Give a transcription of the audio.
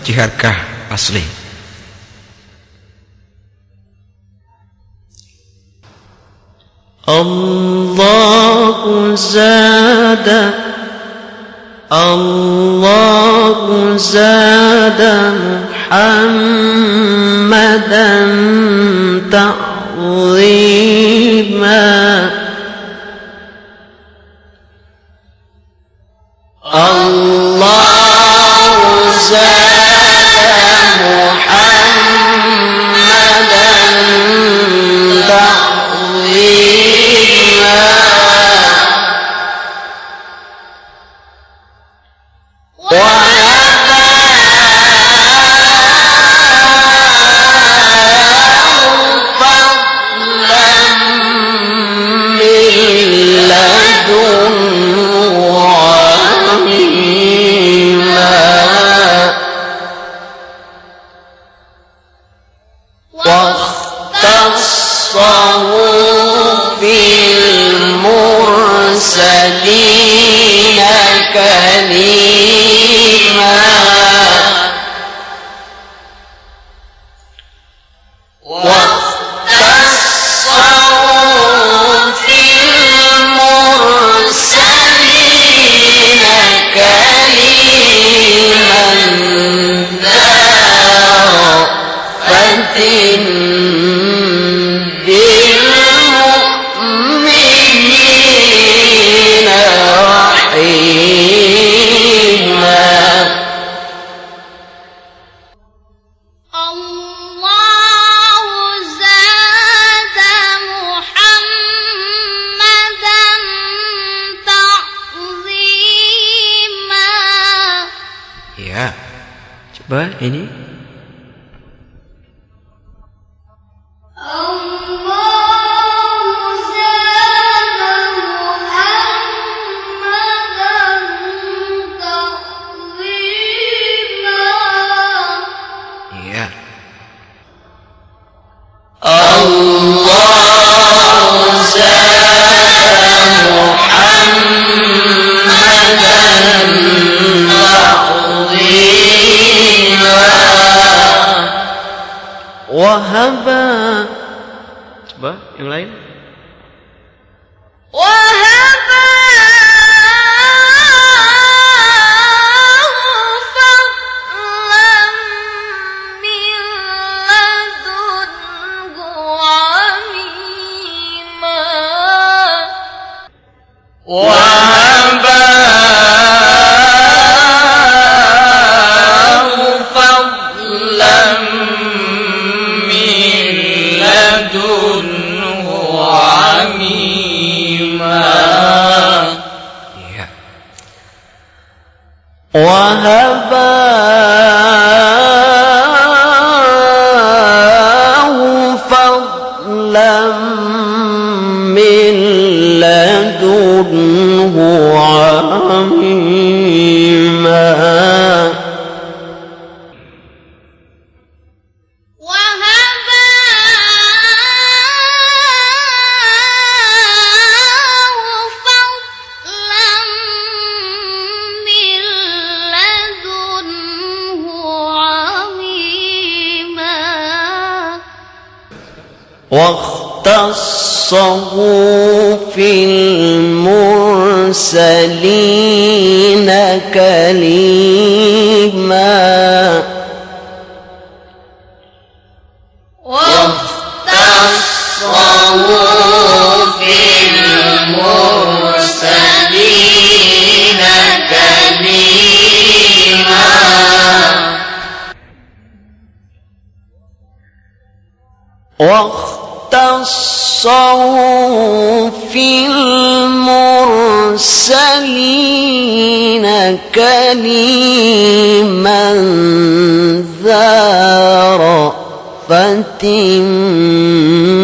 jiharkah asli. Allahu zada Muhammadan ta'zima. Allahu zada Muhammadan ta'zima. المرسلين كليما واختصوا في المرسلين كليما ذا رأفة Coba ini. Iya. Allahu zada Muhammadan wahaba. Coba yang lain. Wahaba fadlan min ladunhu amima. Wahaba fadlan وهباه فضلا من لدنه عميما. واختصه في المرسلين كليما. واختصه في المرسلين كليما. واختصوا في المرسلين كليما ذا رأفة